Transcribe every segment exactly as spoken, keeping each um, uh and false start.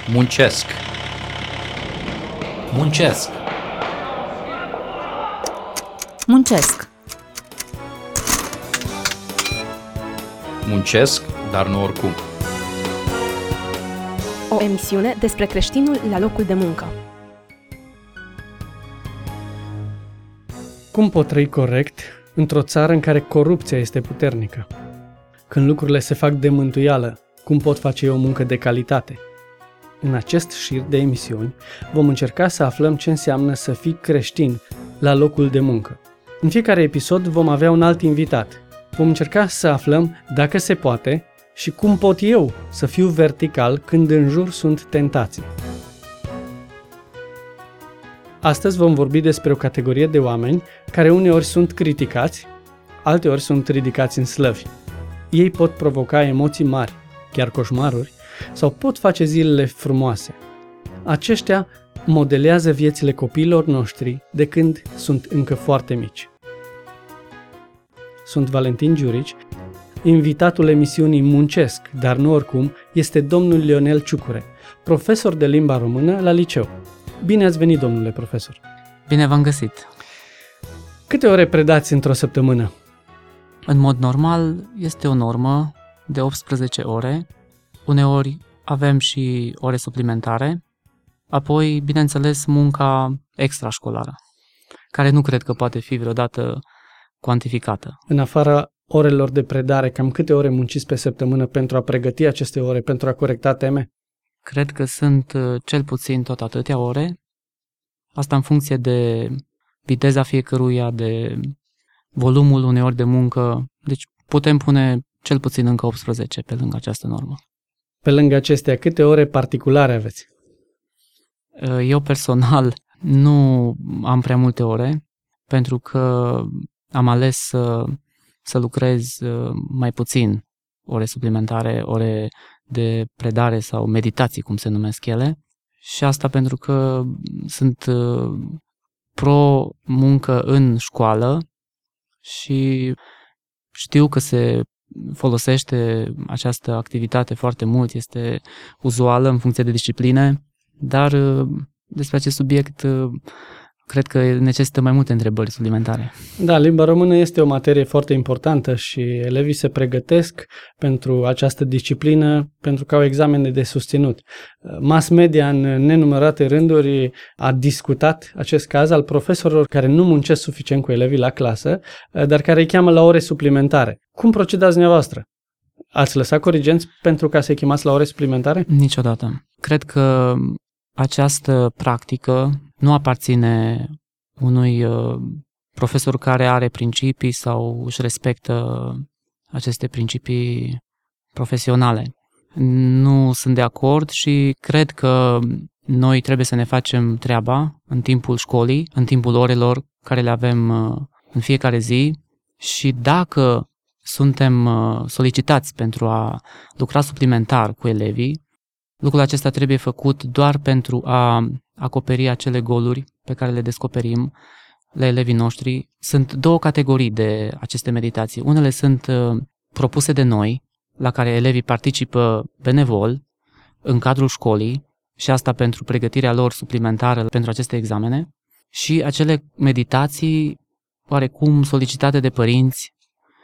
Muncesc. Muncesc. Muncesc. Muncesc, dar nu oricum. O emisiune despre creștinul la locul de muncă. Cum pot trăi corect într-o țară în care corupția este puternică? Când lucrurile se fac de mântuială, cum pot face eu o muncă de calitate? În acest șir de emisiuni vom încerca să aflăm ce înseamnă să fii creștin la locul de muncă. În fiecare episod vom avea un alt invitat. Vom încerca să aflăm dacă se poate și cum pot eu să fiu vertical când în jur sunt tentații. Astăzi vom vorbi despre o categorie de oameni care uneori sunt criticați, alteori sunt ridicați în slăvi. Ei pot provoca emoții mari, chiar coșmaruri, sau pot face zilele frumoase. Aceștia modelează viețile copiilor noștri de când sunt încă foarte mici. Sunt Valentin Giurici. Invitatul emisiunii Muncesc, dar nu oricum, este domnul Lionel Ciucure, profesor de limba română la liceu. Bine ați venit, domnule profesor! Bine v-am găsit! Câte ore predați într-o săptămână? În mod normal, este o normă de optsprezece ore. Uneori avem și ore suplimentare. Apoi, bineînțeles, munca extrașcolară, care nu cred că poate fi vreodată cuantificată. În afara orelor de predare, cam câte ore munciți pe săptămână pentru a pregăti aceste ore, pentru a corecta teme? Cred că sunt cel puțin tot atâtea ore. Asta în funcție de viteza fiecăruia, de volumul uneori de muncă. Deci putem pune cel puțin încă optsprezece pe lângă această normă. Pe lângă acestea, câte ore particulare aveți? Eu personal nu am prea multe ore, pentru că am ales să, să lucrez mai puțin ore suplimentare, ore de predare sau meditații, cum se numesc ele. Și asta pentru că sunt pro-muncă în școală și știu că se folosește această activitate foarte mult, este uzuală în funcție de discipline, dar despre acest subiect cred că necesită mai multe întrebări suplimentare. Da, limba română este o materie foarte importantă și elevii se pregătesc pentru această disciplină pentru că au examene de susținut. Mass media în nenumărate rânduri a discutat acest caz al profesorilor care nu muncesc suficient cu elevii la clasă, dar care îi cheamă la ore suplimentare. Cum procedați dumneavoastră? Ați lăsat corigenți pentru ca să-i chemați la ore suplimentare? Niciodată. Cred că această practică nu aparține unui uh, profesor care are principii sau își respectă aceste principii profesionale. Nu sunt de acord și cred că noi trebuie să ne facem treaba în timpul școlii, în timpul orelor care le avem uh, în fiecare zi și dacă suntem uh, solicitați pentru a lucra suplimentar cu elevii, lucrul acesta trebuie făcut doar pentru a acoperi acele goluri pe care le descoperim la elevii noștri. Sunt două categorii de aceste meditații. Unele sunt propuse de noi, la care elevii participă benevol în cadrul școlii și asta pentru pregătirea lor suplimentară pentru aceste examene, și acele meditații oarecum solicitate de părinți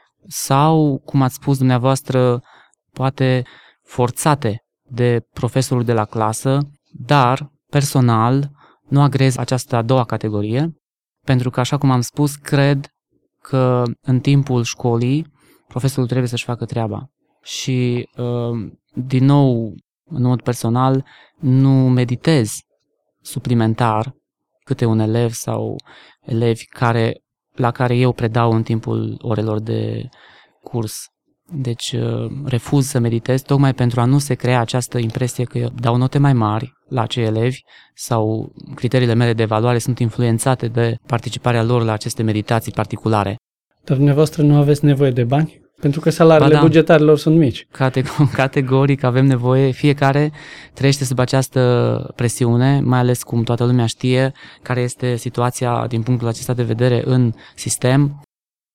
sau, cum ați spus dumneavoastră, poate forțate de profesorul de la clasă, dar personal nu agrez această a doua categorie, pentru că, așa cum am spus, cred că în timpul școlii profesorul trebuie să-și facă treaba. Și, din nou, în mod personal, nu meditez suplimentar câte un elev sau elevi care, la care eu predau în timpul orelor de curs. Deci refuz să meditez tocmai pentru a nu se crea această impresie că dau note mai mari la acei elevi sau criteriile mele de evaluare sunt influențate de participarea lor la aceste meditații particulare. Dar dumneavoastră nu aveți nevoie de bani? Pentru că salariile da, bugetarilor sunt mici. Categoric avem nevoie, fiecare trăiește sub această presiune, mai ales cum toată lumea știe care este situația din punctul acesta de vedere în sistem.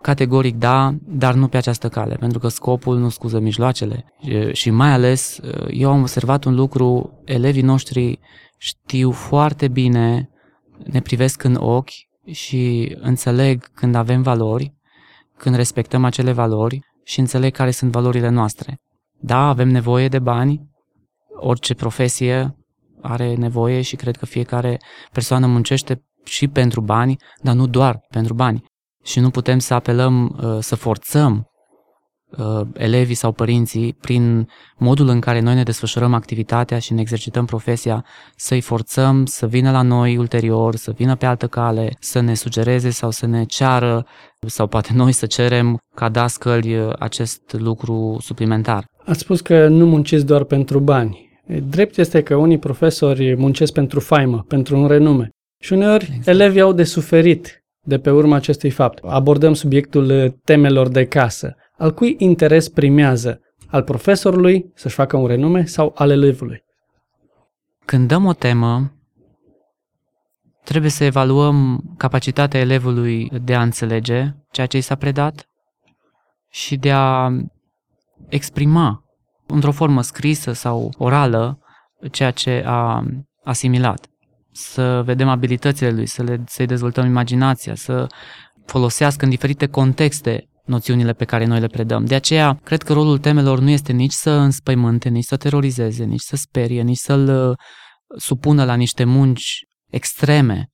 Categoric da, dar nu pe această cale, pentru că scopul nu scuză mijloacele. Și mai ales, eu am observat un lucru, elevii noștri știu foarte bine, ne privesc în ochi și înțeleg când avem valori, când respectăm acele valori și înțeleg care sunt valorile noastre. Da, avem nevoie de bani, orice profesie are nevoie și cred că fiecare persoană muncește și pentru bani, dar nu doar pentru bani. Și nu putem să apelăm, să forțăm elevii sau părinții prin modul în care noi ne desfășurăm activitatea și ne exercităm profesia, să-i forțăm să vină la noi ulterior, să vină pe altă cale, să ne sugereze sau să ne ceară sau poate noi să cerem ca dascăli acest lucru suplimentar. Ați spus că nu munciți doar pentru bani. Drept este că unii profesori muncesc pentru faimă, pentru un renume. Și uneori exact. Elevii au de suferit de pe urma acestui fapt. Abordăm subiectul temelor de casă. Al cui interes primează? Al profesorului să-și facă un renume sau al elevului? Când dăm o temă, trebuie să evaluăm capacitatea elevului de a înțelege ceea ce i s-a predat și de a exprima într-o formă scrisă sau orală ceea ce a asimilat. Să vedem abilitățile lui, să le, să-i dezvoltăm imaginația, să folosească în diferite contexte noțiunile pe care noi le predăm. De aceea, cred că rolul temelor nu este nici să înspăimânte, nici să terorizeze, nici să sperie, nici să-l supună la niște munci extreme.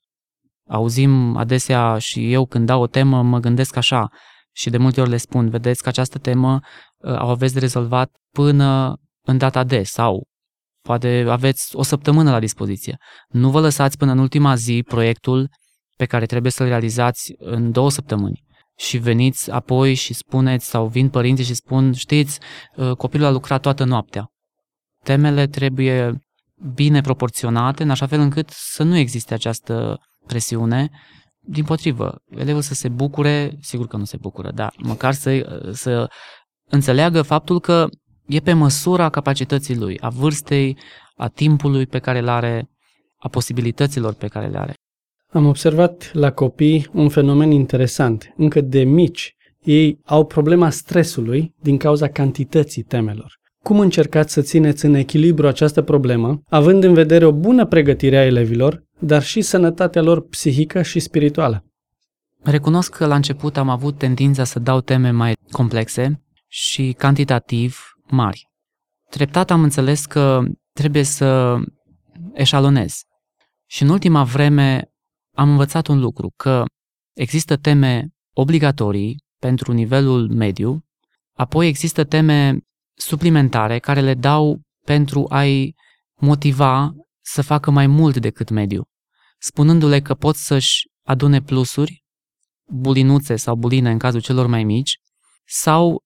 Auzim adesea și eu când dau o temă mă gândesc așa și de multe ori le spun, vedeți că această temă o aveți de rezolvat până în data de sau poate aveți o săptămână la dispoziție. Nu vă lăsați până în ultima zi proiectul pe care trebuie să-l realizați în două săptămâni și veniți apoi și spuneți sau vin părinții și spun, știți, copilul a lucrat toată noaptea. Temele trebuie bine proporționate în așa fel încât să nu existe această presiune. Dimpotrivă, elevul să se bucure, sigur că nu se bucură, dar măcar să, să înțeleagă faptul că e pe măsura capacității lui, a vârstei, a timpului pe care le are, a posibilităților pe care le are. Am observat la copii un fenomen interesant. Încă de mici, ei au problema stresului din cauza cantității temelor. Cum încercați să țineți în echilibru această problemă, având în vedere o bună pregătire a elevilor, dar și sănătatea lor psihică și spirituală? Recunosc că la început am avut tendința să dau teme mai complexe și cantitativ mari. Treptat am înțeles că trebuie să eșalonez. Și în ultima vreme am învățat un lucru, că există teme obligatorii pentru nivelul mediu, apoi există teme suplimentare care le dau pentru a-i motiva să facă mai mult decât mediu, spunându-le că pot să-și adune plusuri, bulinuțe sau buline în cazul celor mai mici, sau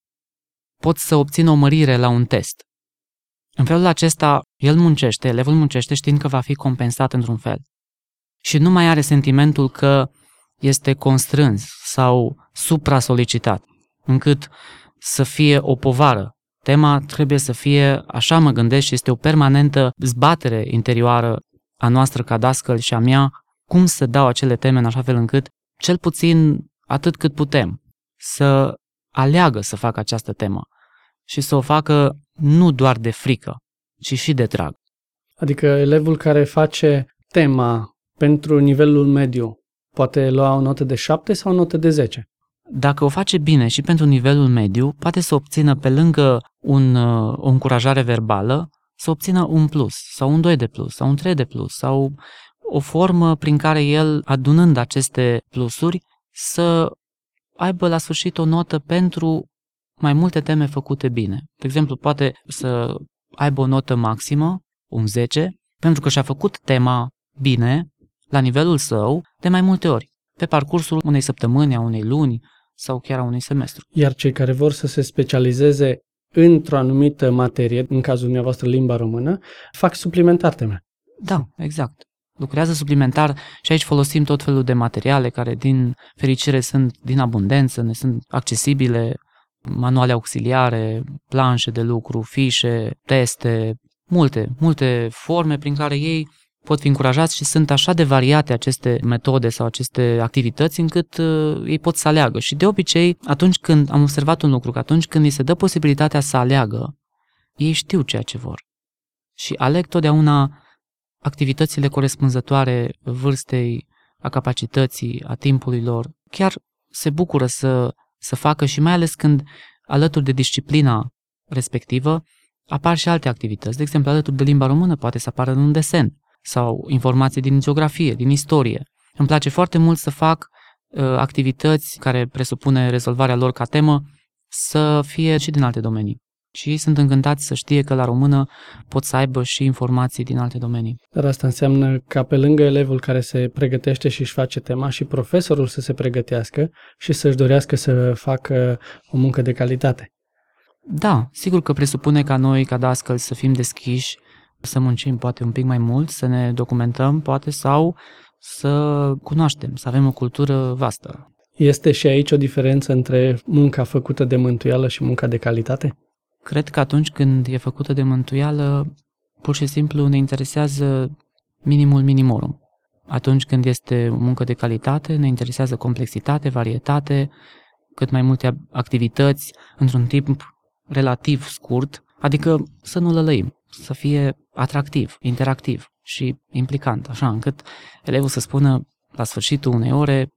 pot să obțină o mărire la un test. În felul acesta, el muncește, elevul muncește știind că va fi compensat într-un fel. Și nu mai are sentimentul că este constrâns sau supra-solicitat, încât să fie o povară. Tema trebuie să fie, așa mă gândesc, și este o permanentă zbatere interioară a noastră ca dascăli și a mea, cum să dau acele teme în așa fel încât, cel puțin atât cât putem, să aleagă să facă această temă și să o facă nu doar de frică, ci și de drag. Adică elevul care face tema pentru nivelul mediu poate lua o notă de șapte sau o notă de zece? Dacă o face bine și pentru nivelul mediu, poate să obțină pe lângă un, o încurajare verbală, să obțină un plus, sau un doi de plus, sau un trei de plus, sau o formă prin care el, adunând aceste plusuri, să aibă la sfârșit o notă pentru mai multe teme făcute bine. De exemplu, poate să aibă o notă maximă, un zece, pentru că și-a făcut tema bine, la nivelul său, de mai multe ori, pe parcursul unei săptămâni, a unei luni sau chiar a unui semestru. Iar cei care vor să se specializeze într-o anumită materie, în cazul dumneavoastră limba română, fac suplimentar teme. Da, exact. Lucrează suplimentar și aici folosim tot felul de materiale care, din fericire, sunt din abundență, ne sunt accesibile, manuale auxiliare, planșe de lucru, fișe, teste, multe, multe forme prin care ei pot fi încurajați și sunt așa de variate aceste metode sau aceste activități încât uh, ei pot să aleagă. Și de obicei, atunci când am observat un lucru, că atunci când îi se dă posibilitatea să aleagă, ei știu ceea ce vor. Și aleg totdeauna activitățile corespunzătoare vârstei, a capacității, a timpului lor. Chiar se bucură să, să facă și mai ales când alături de disciplina respectivă apar și alte activități. De exemplu, alături de limba română poate să apară un desen sau informații din geografie, din istorie. Îmi place foarte mult să fac uh, activități care presupune rezolvarea lor ca temă să fie și din alte domenii. Și ei sunt încântați să știe că la română pot să aibă și informații din alte domenii. Dar asta înseamnă ca pe lângă elevul care se pregătește și își face tema și profesorul să se pregătească și să-și dorească să facă o muncă de calitate. Da, sigur că presupune ca noi, ca dascăli, să fim deschiși, să muncim poate un pic mai mult, să ne documentăm poate sau să cunoaștem, să avem o cultură vastă. Este și aici o diferență între munca făcută de mântuială și munca de calitate? Cred că atunci când e făcută de mântuială, pur și simplu ne interesează minimul minimorum. Atunci când este o muncă de calitate, ne interesează complexitate, varietate, cât mai multe activități într-un timp relativ scurt, adică să nu lălăim, să fie atractiv, interactiv și implicant, așa încât elevul să spună la sfârșitul unei ore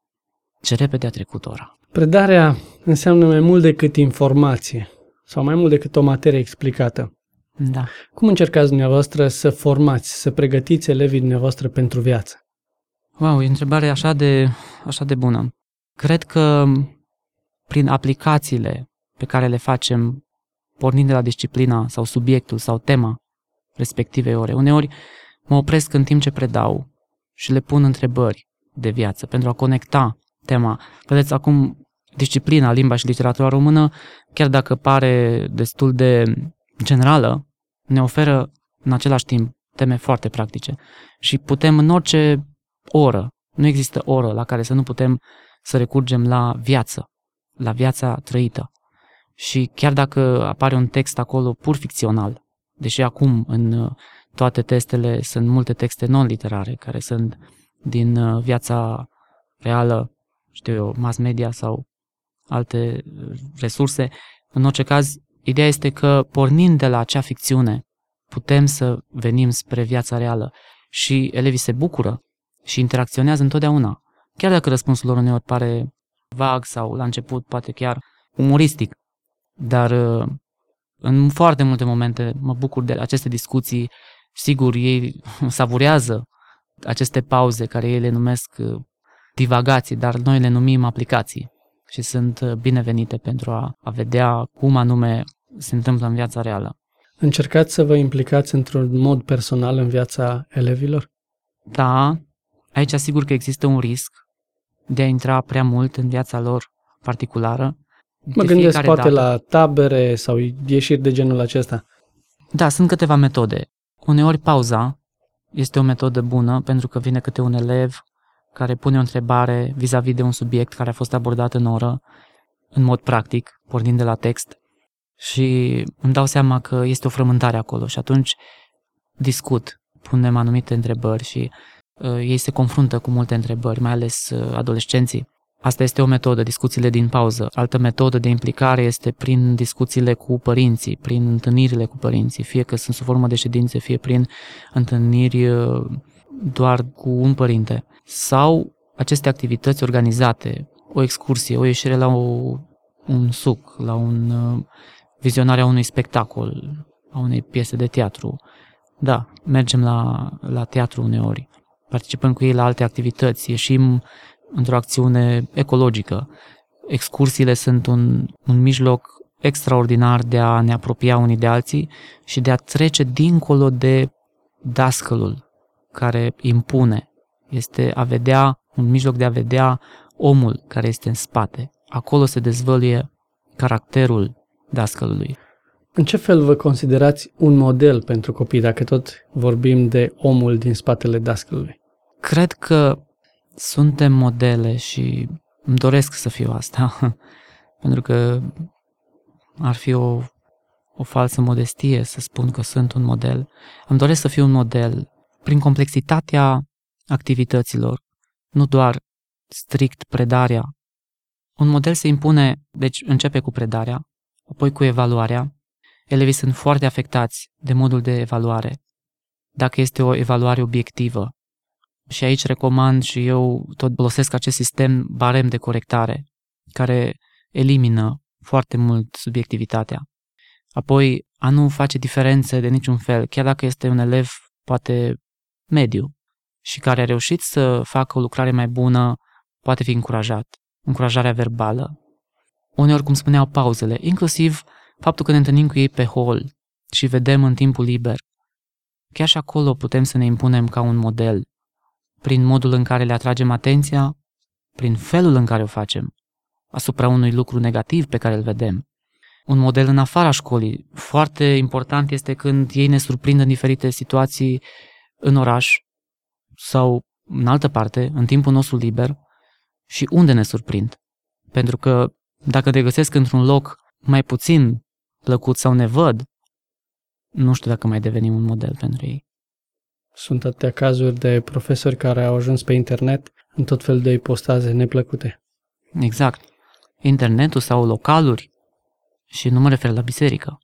ce repede a trecut ora. Predarea înseamnă mai mult decât informație sau mai mult decât o materie explicată. Da. Cum încercați dumneavoastră să formați, să pregătiți elevii dumneavoastră pentru viață? Wow, e o întrebare așa de, așa de bună. Cred că prin aplicațiile pe care le facem pornind de la disciplina sau subiectul sau tema respectivei ore, uneori mă opresc în timp ce predau și le pun întrebări de viață pentru a conecta tema. Vedeți, acum disciplina, limba și literatura română, chiar dacă pare destul de generală, ne oferă în același timp teme foarte practice și putem în orice oră, nu există oră la care să nu putem să recurgem la viață, la viața trăită. Și chiar dacă apare un text acolo pur ficțional, deși acum în toate testele sunt multe texte non-literare care sunt din viața reală, știu eu, mass media sau alte resurse, în orice caz, ideea este că pornind de la acea ficțiune putem să venim spre viața reală și elevii se bucură și interacționează întotdeauna. Chiar dacă răspunsul lor uneori pare vag sau la început poate chiar umoristic, dar în foarte multe momente mă bucur de aceste discuții. Sigur, ei savurează aceste pauze care ei le numesc divagații, dar noi le numim aplicații și sunt binevenite pentru a, a vedea cum anume se întâmplă în viața reală. Încercați să vă implicați într-un mod personal în viața elevilor? Da, aici asigur că există un risc de a intra prea mult în viața lor particulară. Mă gândesc poate dată. La tabere sau ieșiri de genul acesta. Da, sunt câteva metode. Uneori pauza este o metodă bună pentru că vine câte un elev care pune o întrebare vis-a-vis de un subiect care a fost abordat în oră, în mod practic, pornind de la text, și îmi dau seama că este o frământare acolo și atunci discut, punem anumite întrebări și uh, ei se confruntă cu multe întrebări, mai ales uh, adolescenții. Asta este o metodă, discuțiile din pauză. Altă metodă de implicare este prin discuțiile cu părinții, prin întâlnirile cu părinții, fie că sunt sub formă de ședințe, fie prin întâlniri uh, doar cu un părinte. Sau aceste activități organizate, o excursie, o ieșire la o, un suc, la un uh, vizionarea unui spectacol, a unei piese de teatru. Da, mergem la, la teatru uneori, participăm cu ei la alte activități, ieșim într-o acțiune ecologică. Excursiile sunt un, un mijloc extraordinar de a ne apropia unii de alții și de a trece dincolo de dascălul care impune. Este a vedea, un mijloc de a vedea omul care este în spate. Acolo se dezvăluie caracterul dascălului. În ce fel vă considerați un model pentru copii, dacă tot vorbim de omul din spatele dascălului? Cred că suntem modele și îmi doresc să fiu asta, pentru că ar fi o, o falsă modestie să spun că sunt un model. Îmi doresc să fiu un model prin complexitatea activităților, nu doar strict predarea. Un model se impune, deci începe cu predarea, apoi cu evaluarea. Elevii sunt foarte afectați de modul de evaluare, dacă este o evaluare obiectivă. Și aici recomand și eu tot folosesc acest sistem barem de corectare, care elimină foarte mult subiectivitatea. Apoi, a nu face diferențe de niciun fel, chiar dacă este un elev poate mediu și care a reușit să facă o lucrare mai bună, poate fi încurajat. Încurajarea verbală. Uneori, cum spuneau, pauzele, inclusiv faptul că ne întâlnim cu ei pe hol și vedem în timpul liber. Chiar și acolo putem să ne impunem ca un model, prin modul în care le atragem atenția, prin felul în care o facem, asupra unui lucru negativ pe care îl vedem. Un model în afara școlii. Foarte important este când ei ne surprind în diferite situații în oraș sau în altă parte, în timpul nostru liber, și unde ne surprind. Pentru că dacă te găsesc într-un loc mai puțin plăcut sau ne văd, nu știu dacă mai devenim un model pentru ei. Sunt atâtea cazuri de profesori care au ajuns pe internet în tot felul de ipostaze neplăcute. Exact. Internetul sau localuri, și nu mă refer la biserică,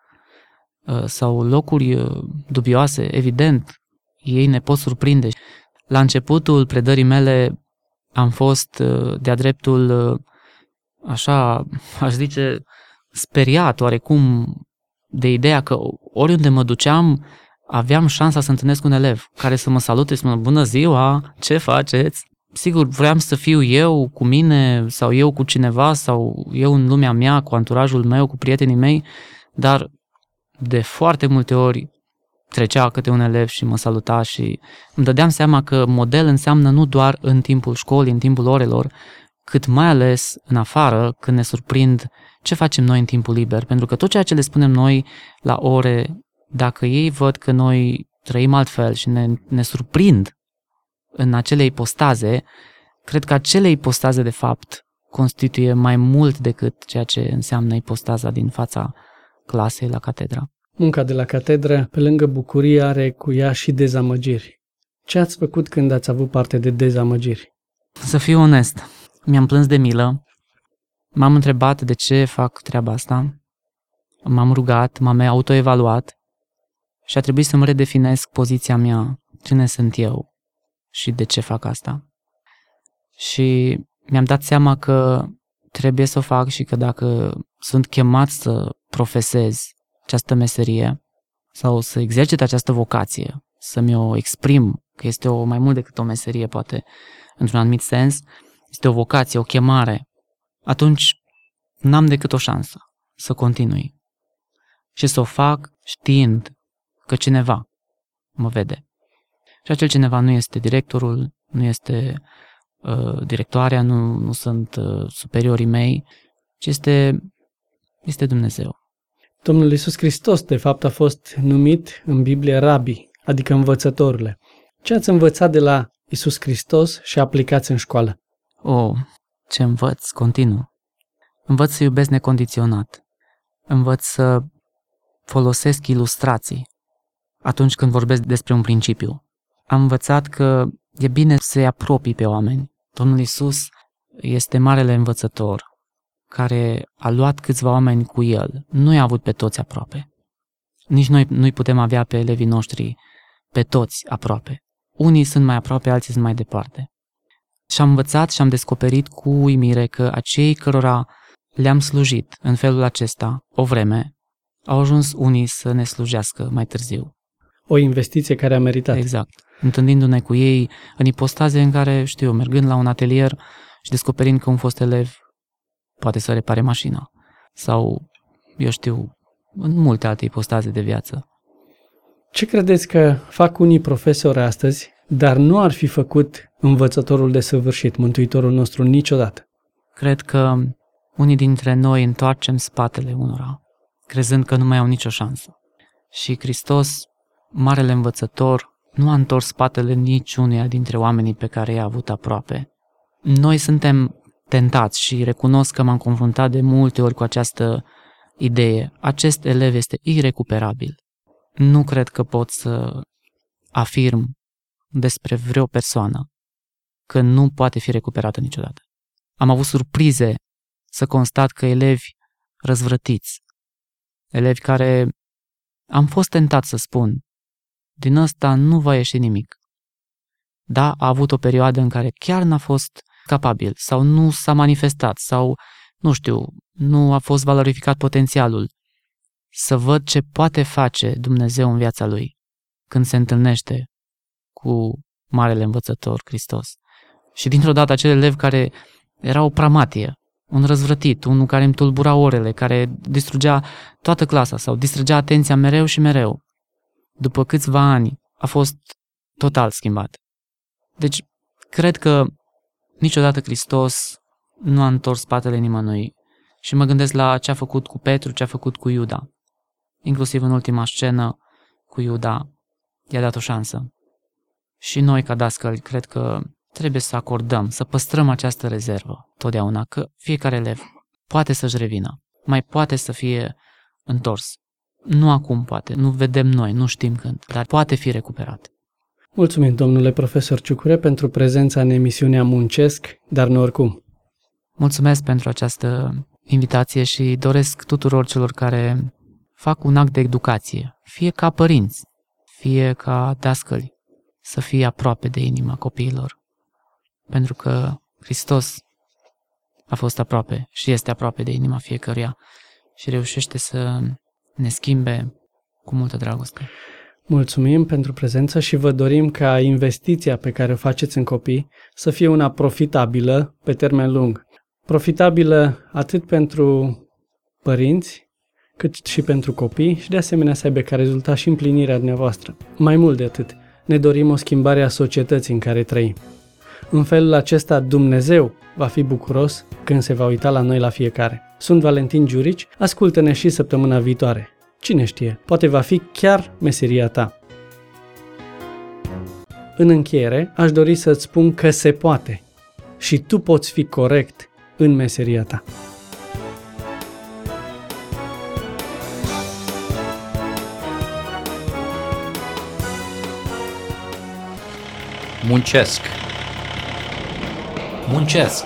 sau locuri dubioase, evident, ei ne pot surprinde. La începutul predării mele am fost de-a dreptul, așa, aș zice, speriat oarecum de ideea că oriunde mă duceam, aveam șansa să întâlnesc un elev care să mă salute și să mă bună ziua, ce faceți? Sigur, vreau să fiu eu cu mine sau eu cu cineva sau eu în lumea mea, cu anturajul meu, cu prietenii mei, dar de foarte multe ori trecea câte un elev și mă saluta și îmi dădeam seama că model înseamnă nu doar în timpul școlii, în timpul orelor, cât mai ales în afară, când ne surprind ce facem noi în timpul liber. Pentru că tot ceea ce le spunem noi la ore, dacă ei văd că noi trăim altfel și ne, ne surprind în acele ipostaze, cred că acele ipostaze, de fapt, constituie mai mult decât ceea ce înseamnă ipostaza din fața clasei la catedra. Munca de la catedră, pe lângă bucurie, are cu ea și dezamăgiri. Ce ați făcut când ați avut parte de dezamăgiri? Să fiu onest, mi-am plâns de milă, m-am întrebat de ce fac treaba asta, m-am rugat, m-am autoevaluat și a trebuit să-mi redefinesc poziția mea, cine sunt eu și de ce fac asta. Și mi-am dat seama că trebuie să o fac și că dacă sunt chemat să profesez această meserie sau să exercit această vocație, să-mi o exprim, că este o mai mult decât o meserie, poate, într-un anumit sens, este o vocație, o chemare, atunci n-am decât o șansă să continui și să o fac știind că cineva mă vede. Și acel cineva nu este directorul, nu este uh, directoarea, nu, nu sunt uh, superiorii mei, ci este, este Dumnezeu. Domnul Iisus Hristos, de fapt, a fost numit în Biblie Rabi, adică învățătorule. Ce ați învățat de la Iisus Hristos și aplicați în școală? Oh, ce învăț continuu. Învăț să iubesc necondiționat. Învăț să folosesc ilustrații atunci când vorbesc despre un principiu. Am învățat că e bine să-i apropii pe oameni. Domnul Iisus este marele învățător care a luat câțiva oameni cu el. Nu i-a avut pe toți aproape. Nici noi nu-i putem avea pe elevii noștri pe toți aproape. Unii sunt mai aproape, alții sunt mai departe. Și am învățat și am descoperit cu uimire că acei cărora le-am slujit în felul acesta o vreme, au ajuns unii să ne slujească mai târziu. O investiție care a meritat. Exact. Întâlnindu-ne cu ei în ipostaze în care, știu eu, mergând la un atelier și descoperind că un fost elev poate să repare mașina. Sau, eu știu, în multe alte ipostaze de viață. Ce credeți că fac unii profesori astăzi, dar nu ar fi făcut învățătorul desăvârșit, Mântuitorul nostru, niciodată? Cred că unii dintre noi întoarcem spatele unora, crezând că nu mai au nicio șansă. Și Hristos, marele învățător, nu a întors spatele niciunuia dintre oamenii pe care i-a avut aproape. Noi suntem tentați și recunosc că m-am confruntat de multe ori cu această idee. Acest elev este irecuperabil. Nu cred că pot să afirm despre vreo persoană că nu poate fi recuperată niciodată. Am avut surprize să constat că elevi răzvrătiți, elevi care am fost tentat să spun, din ăsta nu va ieși nimic. Da, a avut o perioadă în care chiar n-a fost capabil sau nu s-a manifestat sau, nu știu, nu a fost valorificat potențialul. Să văd ce poate face Dumnezeu în viața lui când se întâlnește cu Marele Învățător Hristos. Și dintr-o dată acel elev care era o pramatie, un răzvrătit, unul care îmi tulbura orele, care distrugea toată clasa sau distrugea atenția mereu și mereu, după câțiva ani a fost total schimbat. Deci, cred că niciodată Hristos nu a întors spatele nimănui și mă gândesc la ce a făcut cu Petru, ce a făcut cu Iuda. Inclusiv în ultima scenă cu Iuda i-a dat o șansă. Și noi, ca dascăli, cred că trebuie să acordăm, să păstrăm această rezervă totdeauna, că fiecare elev poate să-și revină, mai poate să fie întors. Nu acum poate, nu vedem noi, nu știm când, dar poate fi recuperat. Mulțumim, domnule profesor Ciucure, pentru prezența în emisiunea Muncesc, dar nu oricum. Mulțumesc pentru această invitație și doresc tuturor celor care fac un act de educație, fie ca părinți, fie ca dascăli, să fie aproape de inima copiilor. Pentru că Hristos a fost aproape și este aproape de inima fiecăruia și reușește să ne schimbe cu multă dragoste. Mulțumim pentru prezență și vă dorim ca investiția pe care o faceți în copii să fie una profitabilă pe termen lung. Profitabilă atât pentru părinți, cât și pentru copii și de asemenea să aibă ca rezultat și împlinirea dumneavoastră. Mai mult de atât, ne dorim o schimbare a societății în care trăim. În felul acesta Dumnezeu va fi bucuros când se va uita la noi la fiecare. Sunt Valentin Giurici, ascultă-ne și săptămâna viitoare. Cine știe, poate va fi chiar meseria ta. În încheiere, aș dori să-ți spun că se poate și tu poți fi corect în meseria ta. Muncesc. Muncesc.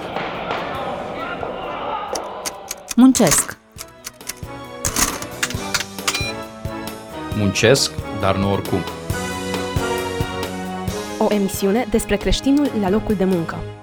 Muncesc. Muncesc, dar nu oricum. O emisiune despre creștinul la locul de muncă.